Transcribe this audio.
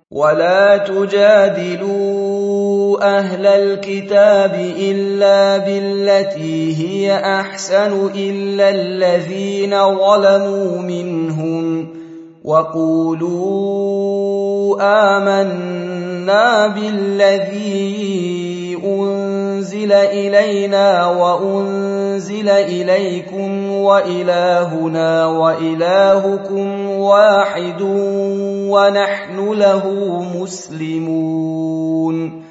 ولا تجادلوا أهل الكتاب إلا بالتي هي أحسن إلا الذين ظلموا منهم وقولوا آمنا بالذي أنزل إلينا وأنزل إليكم وإلهنا وإلهكم واحد ونحن له مسلمون.